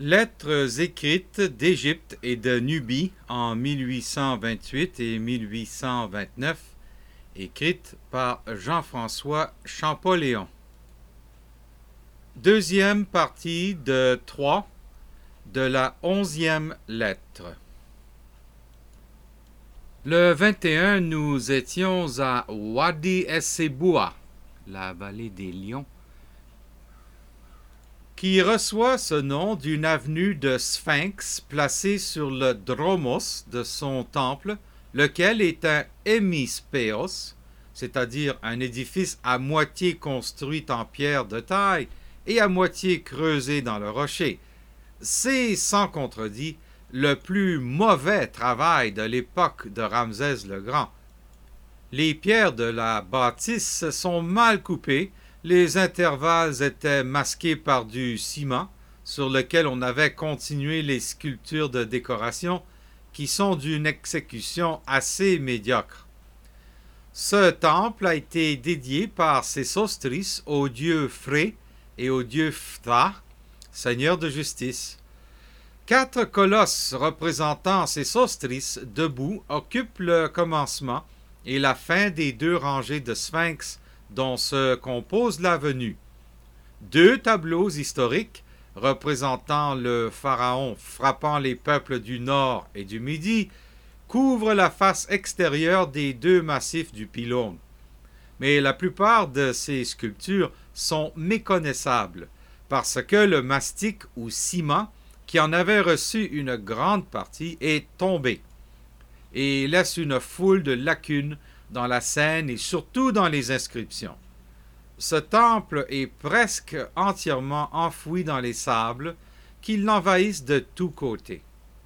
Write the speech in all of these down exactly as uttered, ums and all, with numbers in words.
Lettres écrites d'Égypte et de Nubie en mille huit cent vingt-huit et mille huit cent vingt-neuf, écrites par Jean-François Champollion. Deuxième partie de trois de la onzième lettre. Le vingt et un, nous étions à Wadi Esseboua, la vallée des lions, qui reçoit ce nom d'une avenue de sphinx placée sur le dromos de son temple, lequel est un hémispéos, c'est-à-dire un édifice à moitié construit en pierre de taille et à moitié creusé dans le rocher. C'est, sans contredit, le plus mauvais travail de l'époque de Ramsès le Grand. Les pierres de la bâtisse sont mal coupées, les intervalles étaient masqués par du ciment, sur lequel on avait continué les sculptures de décoration, qui sont d'une exécution assez médiocre. Ce temple a été dédié par Sésostris au dieu Phré et au dieu Phthah, seigneur de justice. Quatre colosses représentant Sésostris debout occupent le commencement et la fin des deux rangées de sphinx dont se compose l'avenue. Deux tableaux historiques représentant le pharaon frappant les peuples du nord et du midi couvrent la face extérieure des deux massifs du pylône. Mais la plupart de ces sculptures sont méconnaissables parce que le mastic ou ciment qui en avait reçu une grande partie est tombé et laisse une foule de lacunes dans la scène et surtout dans les inscriptions. Ce temple est presque entièrement enfoui dans les sables qui l'envahissent de tous côtés.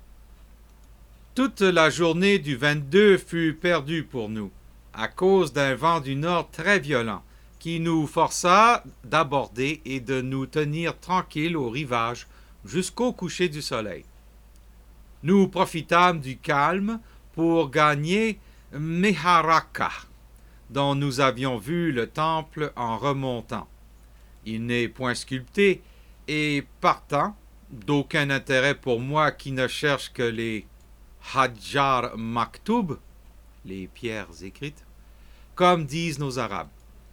Toute la journée du vingt-deux fut perdue pour nous, à cause d'un vent du nord très violent, qui nous força d'aborder et de nous tenir tranquilles au rivage jusqu'au coucher du soleil. Nous profitâmes du calme pour gagner Meharaka, dont nous avions vu le temple en remontant. Il n'est point sculpté et, partant, d'aucun intérêt pour moi qui ne cherche que les Hadjar Maktoub, les pierres écrites, comme disent nos Arabes.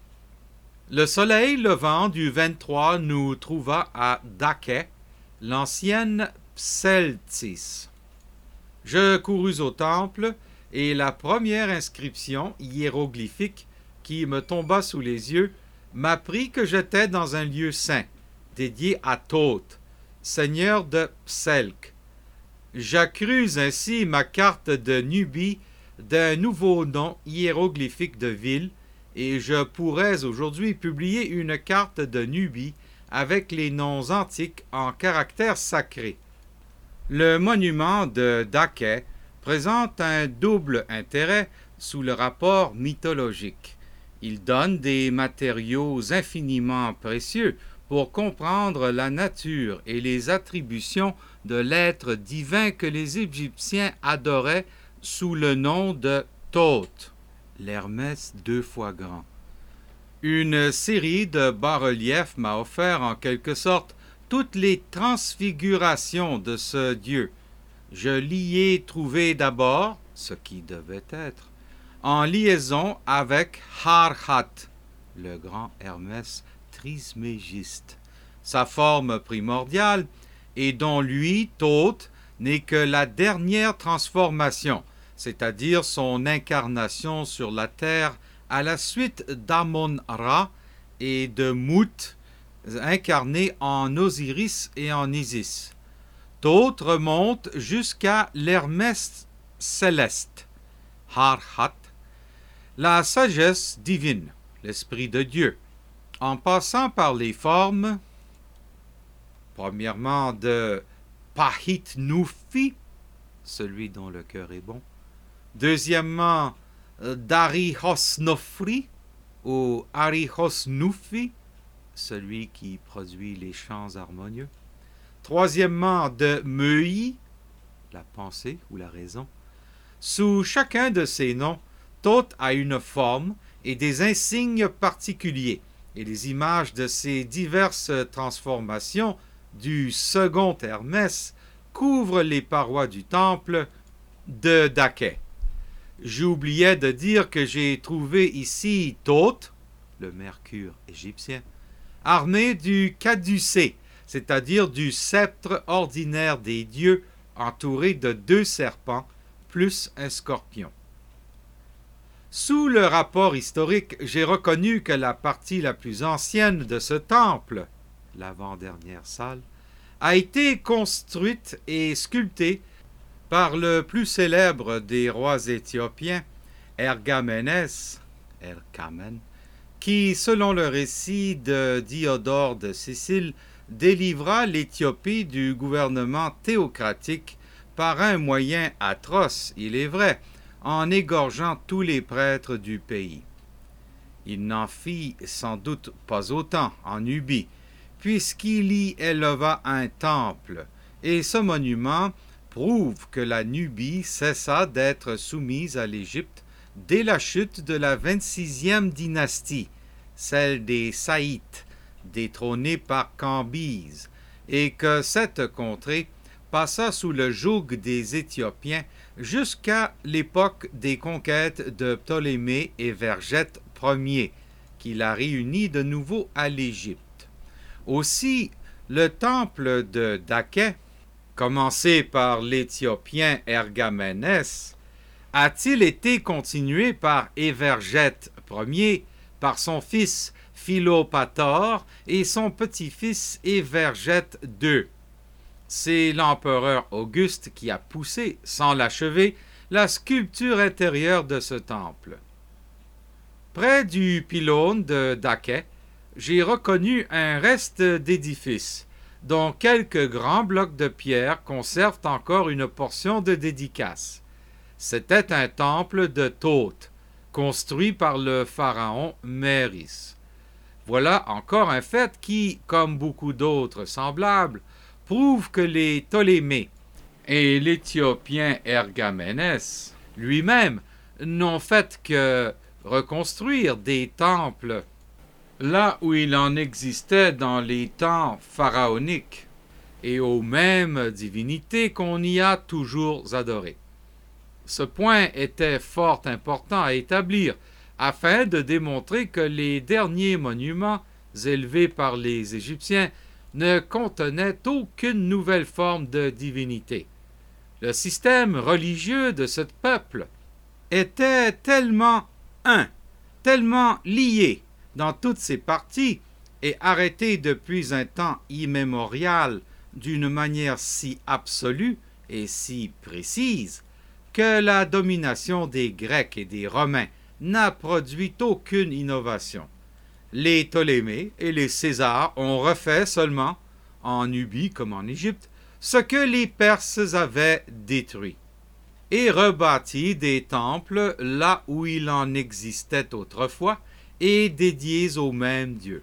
Le soleil levant du vingt-trois nous trouva à Daké, l'ancienne Pseltis. Je courus au temple, et la première inscription hiéroglyphique qui me tomba sous les yeux m'apprit que j'étais dans un lieu saint, dédié à Thoth, seigneur de Pselk. J'accrus ainsi ma carte de Nubie d'un nouveau nom hiéroglyphique de ville, et je pourrais aujourd'hui publier une carte de Nubie avec les noms antiques en caractères sacrés. Le monument de Daké présente un double intérêt sous le rapport mythologique. Il donne des matériaux infiniment précieux pour comprendre la nature et les attributions de l'être divin que les Égyptiens adoraient sous le nom de Thoth, l'Hermès deux fois grand. Une série de bas-reliefs m'a offert en quelque sorte toutes les transfigurations de ce dieu. Je l'y ai trouvé d'abord, ce qui devait être, en liaison avec Harhat, le grand Hermès trismégiste, sa forme primordiale, et dont lui, Thoth, n'est que la dernière transformation, c'est-à-dire son incarnation sur la terre à la suite d'Amon-Ra et de Mout, incarné en Osiris et en Isis. Thoth remonte jusqu'à l'Hermès céleste, Harhat, la sagesse divine, l'Esprit de Dieu, en passant par les formes, premièrement de Pahit Nufi, celui dont le cœur est bon, deuxièmement d'Arihos Nofri, ou Arihos Nufi, celui qui produit les chants harmonieux, troisièmement de Meui, la pensée ou la raison. Sous chacun de ces noms, Thoth a une forme et des insignes particuliers, et les images de ces diverses transformations du second Hermès couvre les parois du temple de Daké. J'oubliais de dire que j'ai trouvé ici Thoth, le mercure égyptien, armé du caducée, c'est-à-dire du sceptre ordinaire des dieux, entouré de deux serpents, plus un scorpion. Sous le rapport historique, j'ai reconnu que la partie la plus ancienne de ce temple, l'avant-dernière salle, a été construite et sculptée par le plus célèbre des rois éthiopiens, Ergamenès, Erkamen, qui, selon le récit de Diodore de Sicile, délivra l'Éthiopie du gouvernement théocratique par un moyen atroce, il est vrai, en égorgeant tous les prêtres du pays. Il n'en fit sans doute pas autant en Nubie, puisqu'il y éleva un temple, et ce monument prouve que la Nubie cessa d'être soumise à l'Égypte dès la chute de la vingt-sixième dynastie, celle des Saïtes, détrônée par Cambyse, et que cette contrée passa sous le joug des Éthiopiens jusqu'à l'époque des conquêtes de Ptolémée et Vergète Ier, qui la réunit de nouveau à l'Égypte. Aussi, le temple de Daké, commencé par l'Éthiopien Ergamenès, a-t-il été continué par Évergète Ier, par son fils Philopator et son petit-fils Évergète deux. C'est l'empereur Auguste qui a poussé, sans l'achever, la sculpture intérieure de ce temple. Près du pylône de Daké, j'ai reconnu un reste d'édifice, dont quelques grands blocs de pierre conservent encore une portion de dédicace. C'était un temple de Thoth, construit par le pharaon Méris. Voilà encore un fait qui, comme beaucoup d'autres semblables, prouve que les Ptolémées et l'Éthiopien Ergamenès lui-même n'ont fait que reconstruire des temples là où il en existait dans les temps pharaoniques et aux mêmes divinités qu'on y a toujours adorées. Ce point était fort important à établir afin de démontrer que les derniers monuments élevés par les Égyptiens ne contenaient aucune nouvelle forme de divinité. Le système religieux de ce peuple était tellement un, tellement lié dans toutes ses parties et arrêté depuis un temps immémorial d'une manière si absolue et si précise que la domination des Grecs et des Romains n'a produit aucune innovation. Les Ptolémées et les Césars ont refait seulement, en Nubie comme en Égypte, ce que les Perses avaient détruit, et rebâti des temples là où il en existait autrefois, et dédiés au même Dieu.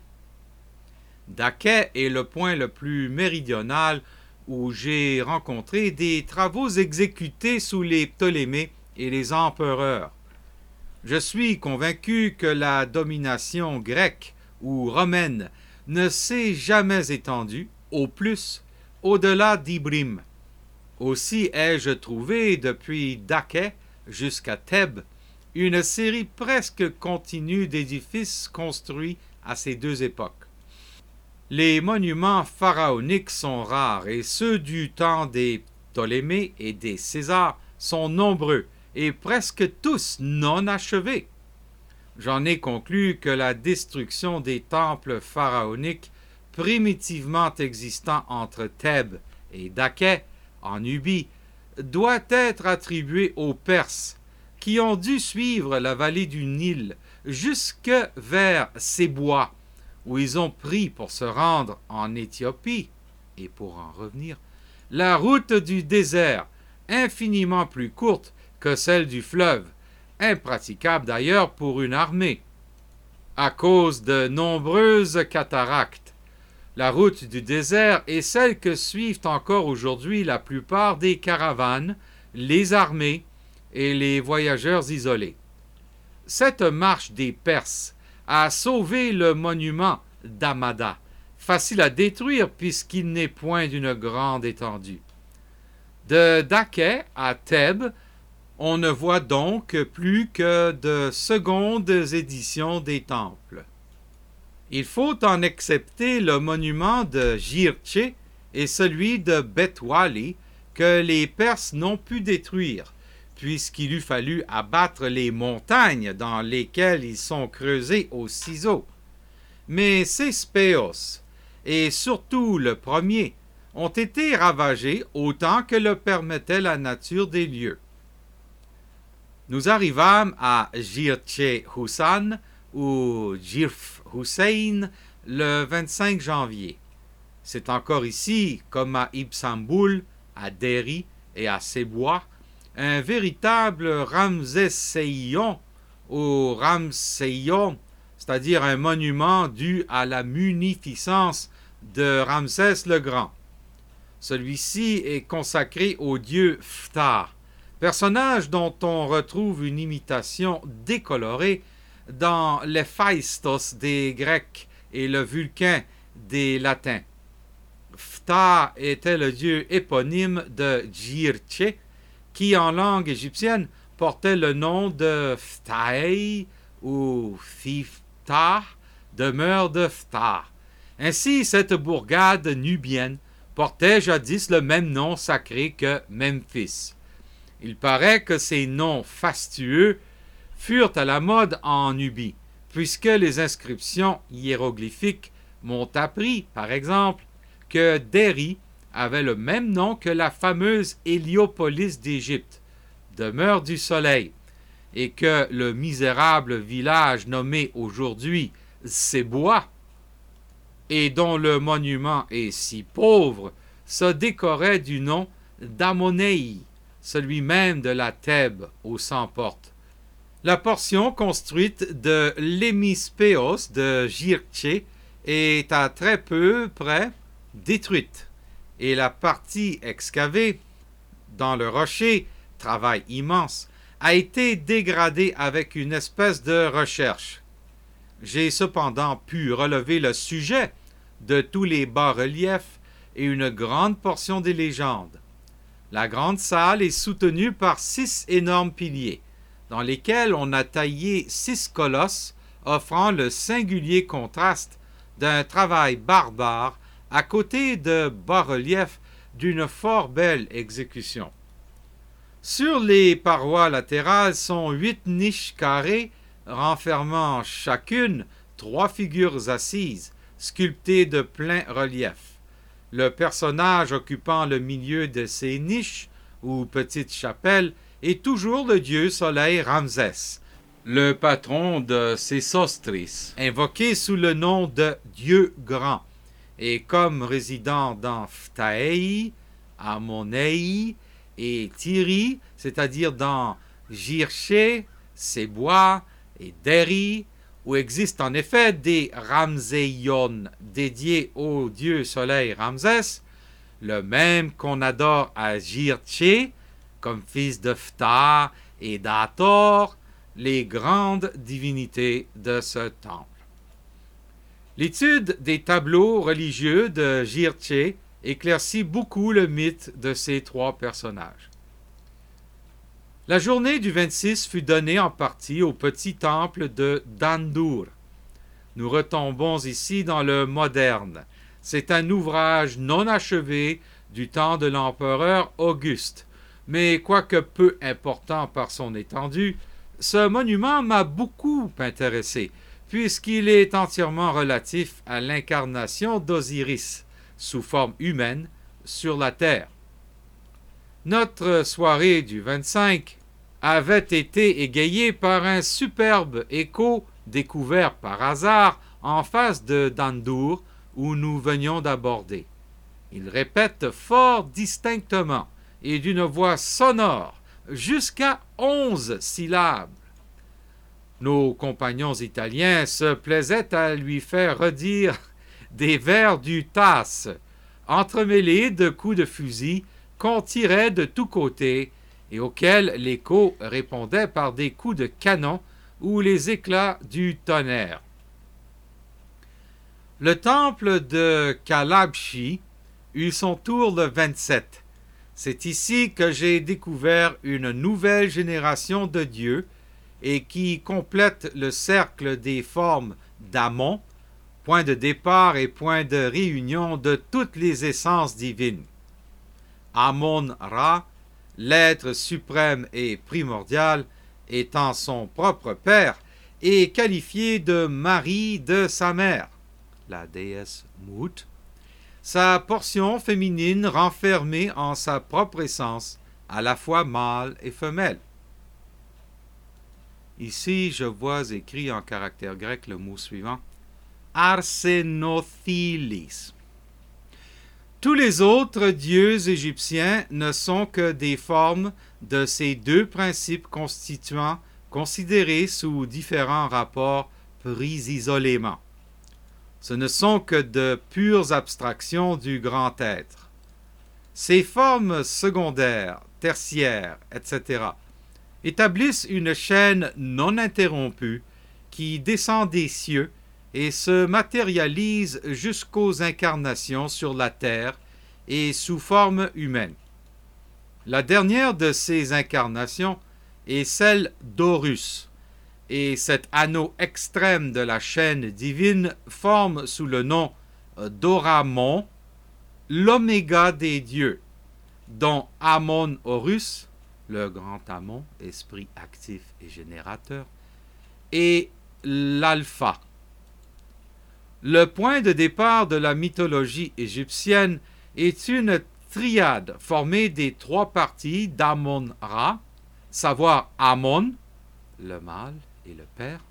Daké est le point le plus méridional où j'ai rencontré des travaux exécutés sous les Ptolémées et les empereurs. Je suis convaincu que la domination grecque ou romaine ne s'est jamais étendue, au plus, au-delà d'Ibrim. Aussi ai-je trouvé depuis Daké jusqu'à Thèbes une série presque continue d'édifices construits à ces deux époques. Les monuments pharaoniques sont rares et ceux du temps des Ptolémées et des Césars sont nombreux et presque tous non achevés. J'en ai conclu que la destruction des temples pharaoniques primitivement existants entre Thèbes et Daké, en Nubie, doit être attribuée aux Perses, qui ont dû suivre la vallée du Nil jusque vers Sébois, où ils ont pris pour se rendre en Éthiopie, et pour en revenir, la route du désert, infiniment plus courte que celle du fleuve, impraticable d'ailleurs pour une armée, à cause de nombreuses cataractes. La route du désert est celle que suivent encore aujourd'hui la plupart des caravanes, les armées et les voyageurs isolés. Cette marche des Perses a sauvé le monument d'Amada, facile à détruire puisqu'il n'est point d'une grande étendue. De Dakkeh à Thèbes, on ne voit donc plus que de secondes éditions des temples. Il faut en excepter le monument de Jirtché et celui de Betwali que les Perses n'ont pu détruire, puisqu'il eût fallu abattre les montagnes dans lesquelles ils sont creusés au ciseau. Mais ces spéos, et surtout le premier, ont été ravagés autant que le permettait la nature des lieux. Nous arrivâmes à Jirtché Hussan ou Jirf Hussein le vingt-cinq janvier. C'est encore ici, comme à Ibsamboul, à Deri et à Seboua, un véritable Ramsès-Seion ou Ramseion, c'est-à-dire un monument dû à la munificence de Ramsès le Grand. Celui-ci est consacré au dieu Phthah, personnage dont on retrouve une imitation décolorée dans l'Héphaïstos des Grecs et le Vulcain des Latins. Phthah était le dieu éponyme de Jirtché, qui en langue égyptienne portait le nom de Phthahei ou Phiftah, demeure de Phthah. Ainsi, cette bourgade nubienne portait jadis le même nom sacré que Memphis. Il paraît que ces noms fastueux furent à la mode en Nubie, puisque les inscriptions hiéroglyphiques m'ont appris, par exemple, que Deri avait le même nom que la fameuse Héliopolis d'Égypte, demeure du soleil, et que le misérable village nommé aujourd'hui Seboua, et dont le monument est si pauvre, se décorait du nom d'Amonei, celui même de la Thèbes aux cent portes. La portion construite de l'hémispéos de Jirtché est à très peu près détruite, et la partie excavée dans le rocher, travail immense, a été dégradée avec une espèce de recherche. J'ai cependant pu relever le sujet de tous les bas-reliefs et une grande portion des légendes. La grande salle est soutenue par six énormes piliers, dans lesquels on a taillé six colosses offrant le singulier contraste d'un travail barbare à côté de bas-reliefs d'une fort belle exécution. Sur les parois latérales sont huit niches carrées renfermant chacune trois figures assises, sculptées de plein relief. Le personnage occupant le milieu de ces niches, ou petites chapelles, est toujours le dieu soleil Ramsès, le patron de Sésostris, invoqué sous le nom de Dieu grand, et comme résidant dans Phthahei, Amonei et Tiri, c'est-à-dire dans Jirtché, Seboua et Deri, où existent en effet des Ramséion dédiés au dieu soleil Ramsès, le même qu'on adore à Jirtché, comme fils de Phthah et d'Hathor, les grandes divinités de ce temple. L'étude des tableaux religieux de Jirtché éclaircit beaucoup le mythe de ces trois personnages. La journée du vingt-six fut donnée en partie au petit temple de Dandur. Nous retombons ici dans le moderne. C'est un ouvrage non achevé du temps de l'empereur Auguste, mais quoique peu important par son étendue, ce monument m'a beaucoup intéressé, puisqu'il est entièrement relatif à l'incarnation d'Osiris, sous forme humaine, sur la terre. Notre soirée du vingt-cinq avait été égayée par un superbe écho découvert par hasard en face de Dandur, où nous venions d'aborder. Il répète fort distinctement et d'une voix sonore jusqu'à onze syllabes. Nos compagnons italiens se plaisaient à lui faire redire des vers du Tasse, entremêlés de coups de fusil qu'on tirait de tous côtés et auxquels l'écho répondait par des coups de canon ou les éclats du tonnerre. Le temple de Kalabshi eut son tour le vingt-sept. C'est ici que j'ai découvert une nouvelle génération de dieux et qui complète le cercle des formes d'Amon, point de départ et point de réunion de toutes les essences divines. Amon-Ra, l'être suprême et primordial, étant son propre père, est qualifié de mari de sa mère, la déesse Mut, sa portion féminine renfermée en sa propre essence, à la fois mâle et femelle. Ici, je vois écrit en caractère grec le mot suivant, Arsenothilis. Tous les autres dieux égyptiens ne sont que des formes de ces deux principes constituants considérés sous différents rapports pris isolément. Ce ne sont que de pures abstractions du grand être. Ces formes secondaires, tertiaires, et cetera établissent une chaîne non interrompue qui descend des cieux et se matérialise jusqu'aux incarnations sur la terre et sous forme humaine. La dernière de ces incarnations est celle d'Horus, et cet anneau extrême de la chaîne divine forme sous le nom d'Oramon l'oméga des dieux, dont Amon-Horus, le grand Amon, esprit actif et générateur, est l'alpha. Le point de départ de la mythologie égyptienne est une triade formée des trois parties d'Amon-Ra, savoir Amon, le mâle et le père,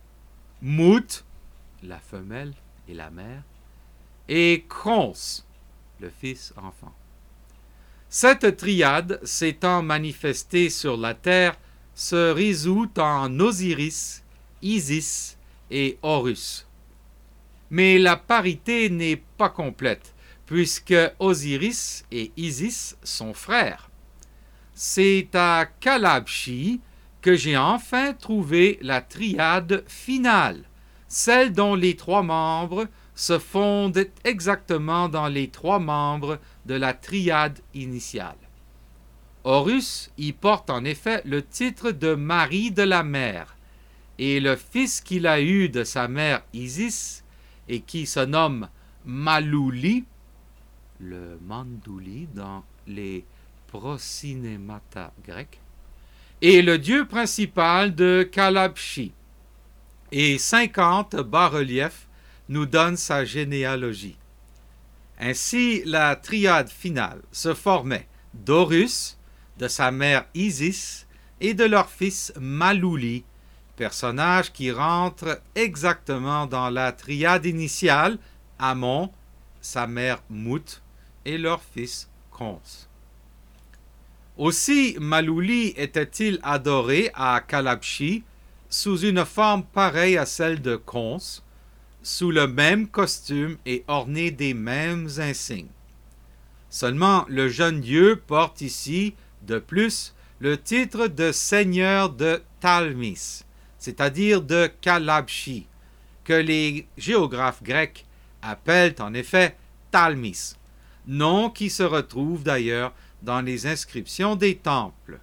Mut, la femelle et la mère, et Khons, le fils enfant. Cette triade, s'étant manifestée sur la terre, se résout en Osiris, Isis et Horus. Mais la parité n'est pas complète, puisque Osiris et Isis sont frères. C'est à Kalabshi que j'ai enfin trouvé la triade finale, celle dont les trois membres se fondent exactement dans les trois membres de la triade initiale. Horus y porte en effet le titre de mari de la mère, et le fils qu'il a eu de sa mère Isis, et qui se nomme Malouli, le Mandouli dans les procinémata grecs, est le dieu principal de Kalabshi, et cinquante bas-reliefs nous donnent sa généalogie. Ainsi, la triade finale se formait d'Horus, de sa mère Isis et de leur fils Malouli, personnage qui rentre exactement dans la triade initiale, Amon, sa mère Mut et leur fils Khons. Aussi, Malouli était-il adoré à Kalabshi sous une forme pareille à celle de Khons, sous le même costume et orné des mêmes insignes. Seulement, le jeune dieu porte ici, de plus, le titre de seigneur de Talmis, c'est-à-dire de Kalabshi, que les géographes grecs appellent en effet Talmis, nom qui se retrouve d'ailleurs dans les inscriptions des temples.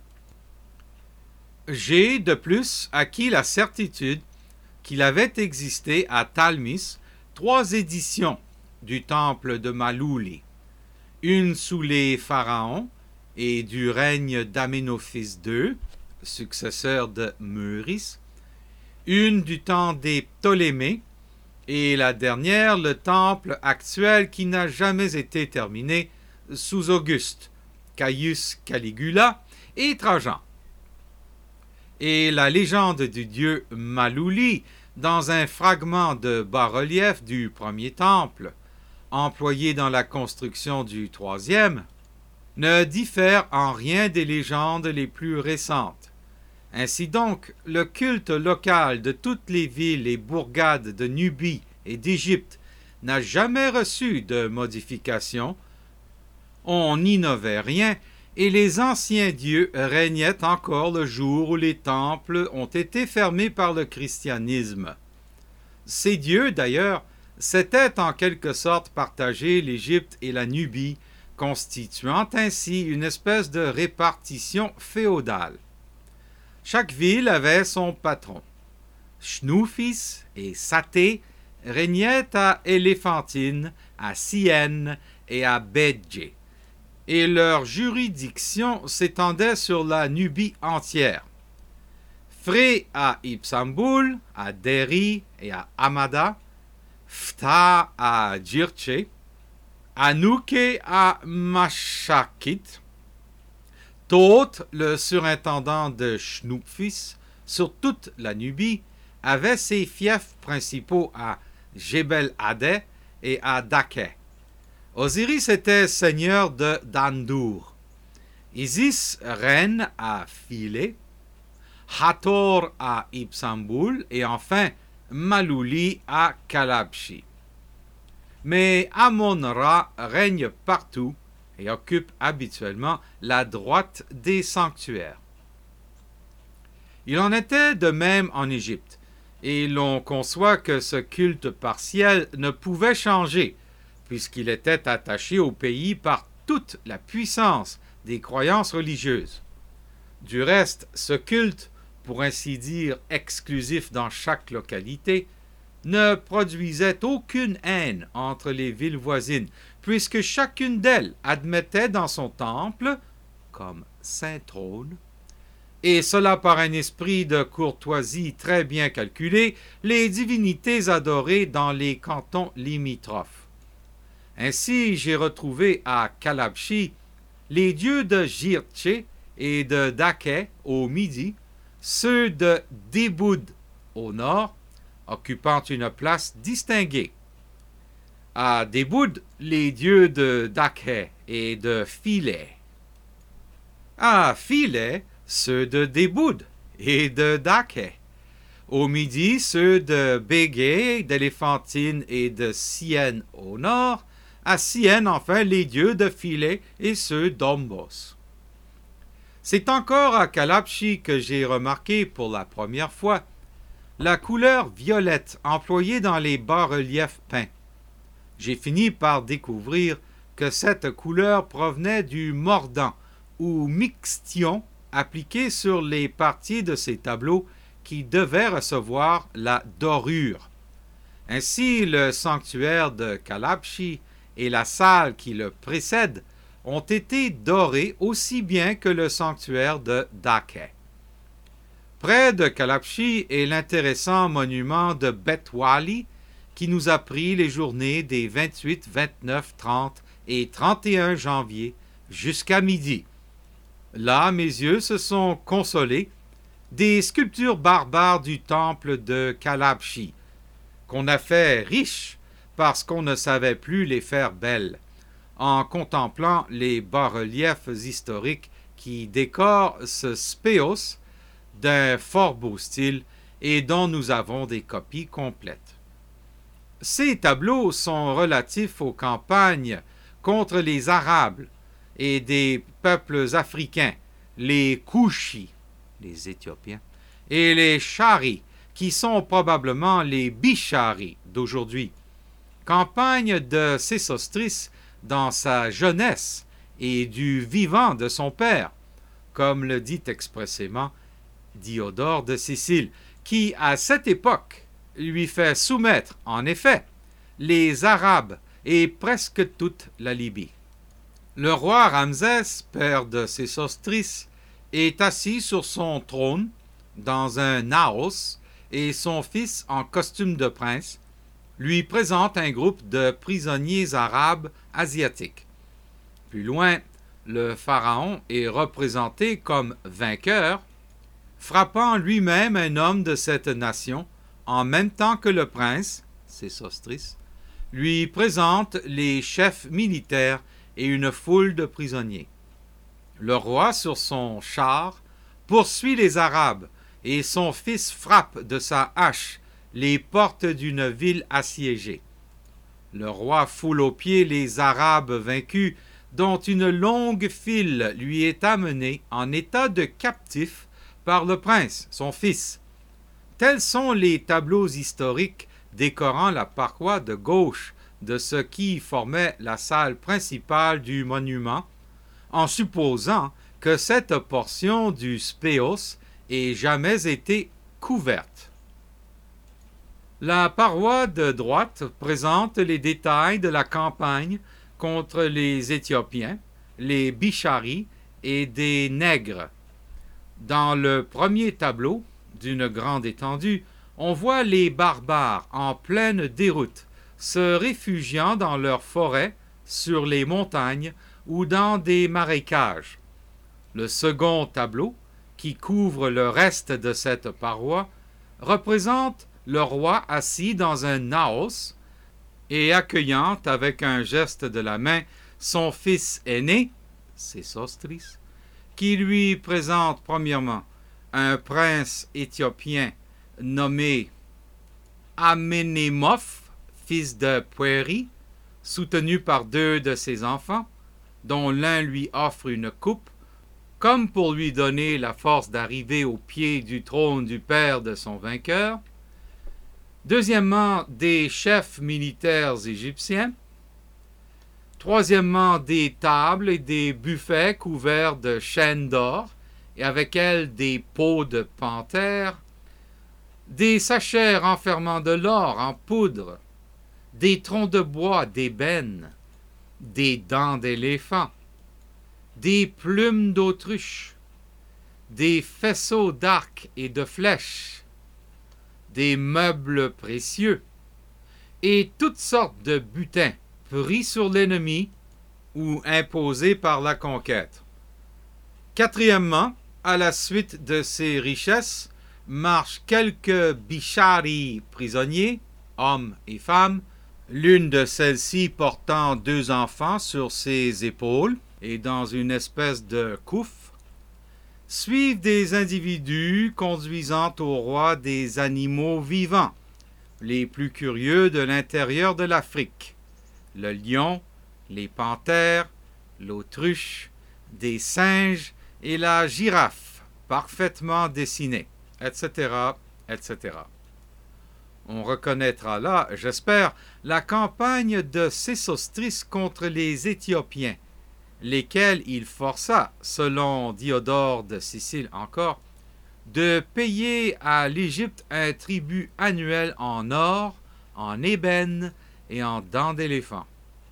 J'ai de plus acquis la certitude qu'il avait existé à Talmis trois éditions du temple de Malouli, une sous les pharaons et du règne d'Aménophis deux, successeur de Meuris, une du temps des Ptolémées, et la dernière, le temple actuel qui n'a jamais été terminé, sous Auguste, Caius Caligula et Trajan. Et la légende du dieu Malouli, dans un fragment de bas-relief du premier temple, employé dans la construction du troisième, ne diffère en rien des légendes les plus récentes. Ainsi donc, le culte local de toutes les villes et bourgades de Nubie et d'Égypte n'a jamais reçu de modification. On n'innovait rien, et les anciens dieux régnaient encore le jour où les temples ont été fermés par le christianisme. Ces dieux, d'ailleurs, s'étaient en quelque sorte partagé l'Égypte et la Nubie, constituant ainsi une espèce de répartition féodale. Chaque ville avait son patron. Shnouphis et Saté régnaient à Éléphantine, à Syène et à Bédjé, et leur juridiction s'étendait sur la Nubie entière. Phré à Ipsamboul, à Deri et à Amada, Phta à Djirtché, Anouké à Machakit, Thoth, le surintendant de Shnouphis, sur toute la Nubie, avait ses fiefs principaux à Jebel-Adé et à Daké. Osiris était seigneur de Dandour. Isis reine à Philé, Hathor à Ipsamboul et enfin Malouli à Kalabshi. Mais Amon-Ra règne partout et occupe habituellement la droite des sanctuaires. Il en était de même en Égypte, et l'on conçoit que ce culte partiel ne pouvait changer, puisqu'il était attaché au pays par toute la puissance des croyances religieuses. Du reste, ce culte, pour ainsi dire exclusif dans chaque localité, ne produisait aucune haine entre les villes voisines, puisque chacune d'elles admettait dans son temple, comme saint trône, et cela par un esprit de courtoisie très bien calculé, les divinités adorées dans les cantons limitrophes. Ainsi, j'ai retrouvé à Kalabshi les dieux de Jirtché et de Daké au midi, ceux de Déboud au nord, occupant une place distinguée. À Déboud, les dieux de Daké et de Philé. À Philé, ceux de Déboud et de Daké. Au midi, ceux de Bégé, d'Éléphantine et de Syène au nord. À Syène, enfin, les dieux de Philé et ceux d'Ombos. C'est encore à Kalabshi que j'ai remarqué pour la première fois la couleur violette employée dans les bas-reliefs peints. J'ai fini par découvrir que cette couleur provenait du mordant ou mixtion appliqué sur les parties de ces tableaux qui devaient recevoir la dorure. Ainsi, le sanctuaire de Kalabshi et la salle qui le précède ont été dorés aussi bien que le sanctuaire de Daké. Près de Kalabshi est l'intéressant monument de Bet-Wali qui nous a pris les journées des vingt-huit, vingt-neuf, trente et trente et un janvier jusqu'à midi. Là, mes yeux se sont consolés des sculptures barbares du temple de Kalabshi, qu'on a fait riches parce qu'on ne savait plus les faire belles, en contemplant les bas-reliefs historiques qui décorent ce spéos d'un fort beau style et dont nous avons des copies complètes. Ces tableaux sont relatifs aux campagnes contre les Arabes et des peuples africains, les Kouchis, les Éthiopiens, et les Charis, qui sont probablement les Bicharis d'aujourd'hui. Campagne de Sésostris dans sa jeunesse et du vivant de son père, comme le dit expressément Diodore de Sicile, qui, à cette époque, lui fait soumettre, en effet, les Arabes et presque toute la Libye. Le roi Ramsès, père de Sésostris, est assis sur son trône dans un naos et son fils, en costume de prince, lui présente un groupe de prisonniers arabes asiatiques. Plus loin, le pharaon est représenté comme vainqueur, frappant lui-même un homme de cette nation, en même temps que le prince, Sésostris, lui présente les chefs militaires et une foule de prisonniers. Le roi, sur son char, poursuit les Arabes, et son fils frappe de sa hache les portes d'une ville assiégée. Le roi foule aux pieds les Arabes vaincus, dont une longue file lui est amenée en état de captif par le prince, son fils. Tels sont les tableaux historiques décorant la paroi de gauche de ce qui formait la salle principale du monument, en supposant que cette portion du spéos ait jamais été couverte. La paroi de droite présente les détails de la campagne contre les Éthiopiens, les Bisharis et des Nègres. Dans le premier tableau, d'une grande étendue, on voit les barbares en pleine déroute, se réfugiant dans leurs forêts, sur les montagnes ou dans des marécages. Le second tableau, qui couvre le reste de cette paroi, représente le roi assis dans un naos et accueillant avec un geste de la main son fils aîné, Sésostris, qui lui présente premièrement un prince éthiopien nommé Amenémoph, fils de Pueri, soutenu par deux de ses enfants, dont l'un lui offre une coupe, comme pour lui donner la force d'arriver au pied du trône du père de son vainqueur. Deuxièmement, des chefs militaires égyptiens. Troisièmement, des tables et des buffets couverts de chaînes d'or, et avec elles des peaux de panthère, des sachets renfermant de l'or en poudre, des troncs de bois d'ébène, des dents d'éléphant, des plumes d'autruche, des faisceaux d'arcs et de flèches, des meubles précieux, et toutes sortes de butins pris sur l'ennemi ou imposés par la conquête. Quatrièmement, à la suite de ces richesses, marchent quelques Bishari prisonniers, hommes et femmes, l'une de celles-ci portant deux enfants sur ses épaules et dans une espèce de couffe, suivent des individus conduisant au roi des animaux vivants, les plus curieux de l'intérieur de l'Afrique, le lion, les panthères, l'autruche, des singes et la girafe, parfaitement dessinée, et cetera, et cetera. On reconnaîtra là, j'espère, la campagne de Sésostris contre les Éthiopiens, lesquels il força, selon Diodore de Sicile encore, de payer à l'Égypte un tribut annuel en or, en ébène et en dents d'éléphant.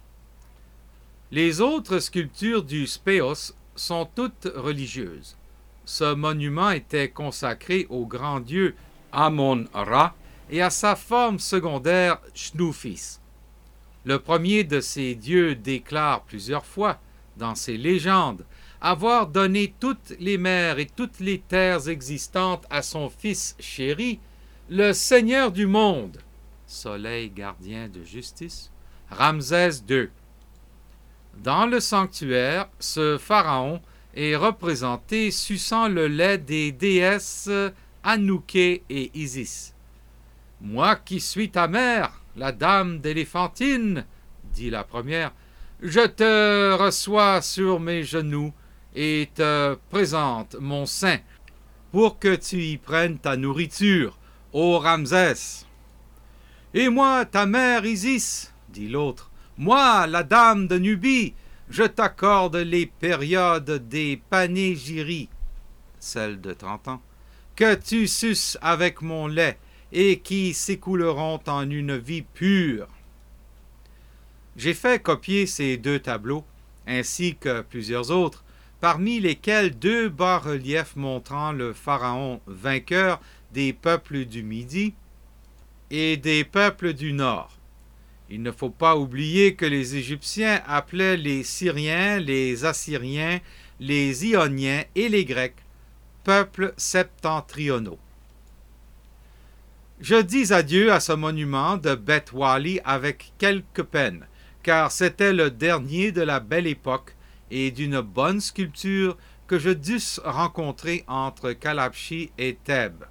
Les autres sculptures du spéos sont toutes religieuses. Ce monument était consacré au grand dieu Amon-Ra et à sa forme secondaire Shnuphis. Le premier de ces dieux déclare plusieurs fois, dans ses légendes, avoir donné toutes les mers et toutes les terres existantes à son fils chéri, le Seigneur du monde, soleil gardien de justice, Ramsès deux. Dans le sanctuaire, ce pharaon est représenté suçant le lait des déesses Anouké et Isis. « Moi qui suis ta mère, la dame d'éléphantine, dit la première, je te reçois sur mes genoux et te présente mon sein pour que tu y prennes ta nourriture, ô Ramsès. Et moi, ta mère Isis, dit l'autre, moi, la dame de Nubie, je t'accorde les périodes des panégyries, celles de trente ans, que tu suces avec mon lait et qui s'écouleront en une vie pure. J'ai fait copier ces deux tableaux, ainsi que plusieurs autres, parmi lesquels deux bas-reliefs montrant le pharaon vainqueur des peuples du Midi et des peuples du Nord. Il ne faut pas oublier que les Égyptiens appelaient les Syriens, les Assyriens, les Ioniens et les Grecs peuples septentrionaux. Je dis adieu à ce monument de Beth Wally avec quelque peine, car c'était le dernier de la belle époque et d'une bonne sculpture que je dusse rencontrer entre Kalabshi et Thèbes.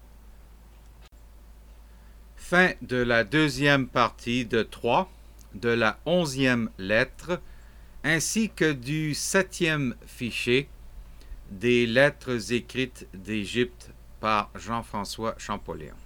Fin de la deuxième partie de trois, de la onzième lettre, ainsi que du septième fichier des lettres écrites d'Égypte par Jean-François Champollion.